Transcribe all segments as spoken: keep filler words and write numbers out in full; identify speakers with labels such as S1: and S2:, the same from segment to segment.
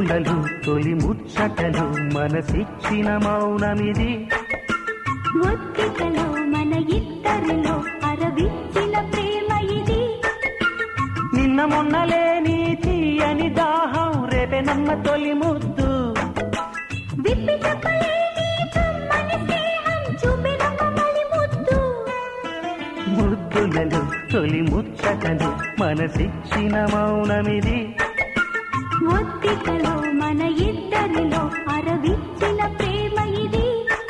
S1: ముద్దులలు తొలి ముచ్చటలు మనసిచ్చిన మౌనమిది
S2: ఒత్తికలో మన ఇద్దరిలో అరవిచ్చిన ప్రేమ ఇది
S1: నిన్న మొన్నలేని తీయని దాహం రేపే నమ్మ తొలి ముద్దు
S2: విప్పి చెప్పలేని కమ్మని స్నేహం చూపిన కమ్మని ముద్దు
S1: ముద్దులలు తొలి ముచ్చటలు మనసిచ్చిన మౌనమిది
S2: ఒత్తికలో మన ఇద్దరిలో అరవిచ్చిన ప్రేమ ఇది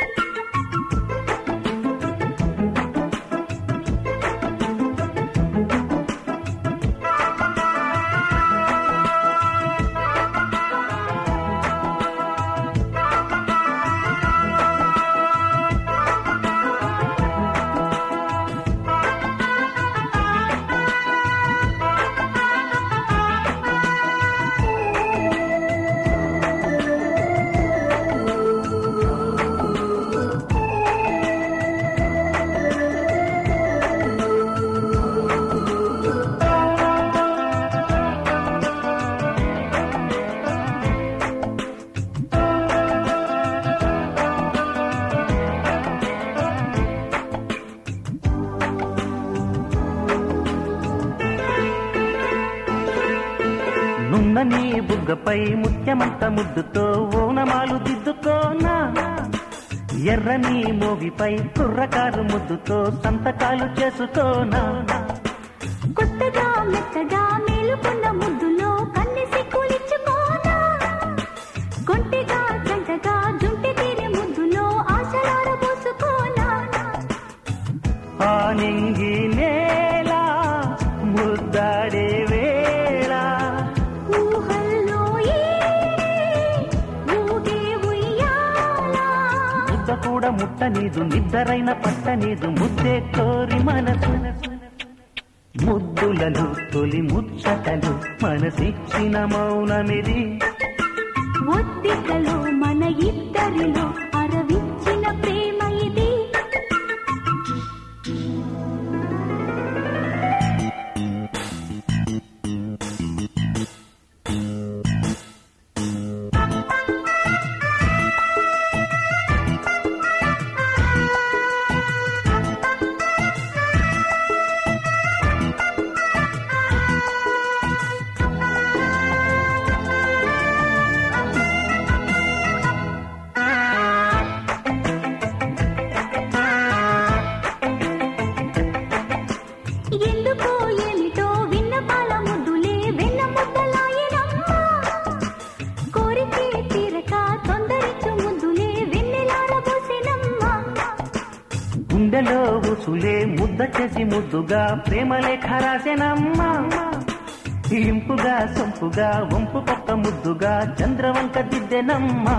S1: నున్న నీ బుగ్గపై ముత్యమంత ముద్దుతో ఓనమాలు దిద్దుకోనా ఎర్రని మోగిపై కుర్రకారు ముద్దుతో సంతకాలు చేసుకోనా
S2: కొత్తగా మెత్తగా మేలుకున్న ముద్దులో కన్ని సిక్కులిచ్చుకోనా కొంటిగా జంటగా జుంటి తీరి ముద్దులో ఆశలార పోసుకోనా
S1: ఆ నింగి నేల ముద్దాడే వేళ
S2: ఊహల్లో ఊగే ఉయ్యాల
S1: ముద్ద కూడా ముట్ట నీదు నిద్దరైన పట్ట నీదు ముద్దే కోరి మనసు ముద్దులను తొలి ముచ్చటలు మనసిచ్చిన మౌనమిది
S2: ఒత్తికలో మన ఇద్దరిలో అరవిచ్చిన ప్రేమ ఇది ఎందుకో ఏమిటో విన్నపాల ముద్దులే వెన్న ముద్దలాయనమ్మా కోరికే తీరక తొందరిచ్చు ముద్దులే వెన్నెలాడబోసినమ్మా
S1: గుండెలో ఉసులే ముద్ద చేసి ముద్దుగా ప్రేమలే ఖరాసెనమ్మా ఇంపుగా సొంపుగా వంపు పక్క ముద్దుగా చంద్రవంక దిద్దెనమ్మా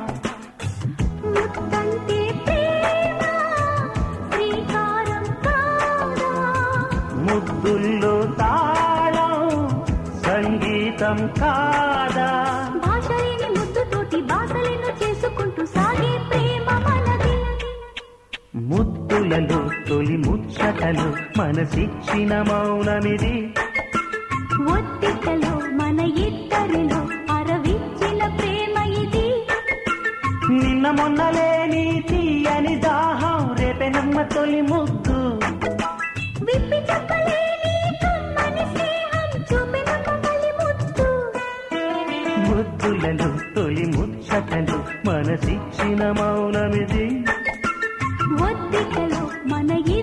S2: ముత్తంటే ప్రేమ శ్రీకారం కాదా
S1: ముద్దుల్లో తాళం సంగీతం కాదా
S2: భాషలేని ముద్దుతోటి బాసలను చేసుకుంటూ సాగే ప్రేమ మనది
S1: ముద్దులలో తొలి ముచ్చటలు మనసిచ్చిన మౌనమిది
S2: ఒత్తికలో మన ఇద్దరిలో అరవిచ్చిన ప్రేమ ఇది
S1: నిన్న మొన్నలేని తీయని దాహం రేపే నమ్మ తొలి ముద్దు
S2: విప్పి చెప్పలేని కమ్మని స్నేహం చూపిన కమ్మని ముద్దు
S1: ముద్దులలో తొలి ముచ్చటలు మనసిచ్చిన మౌనమిది
S2: ఒత్తికలో మన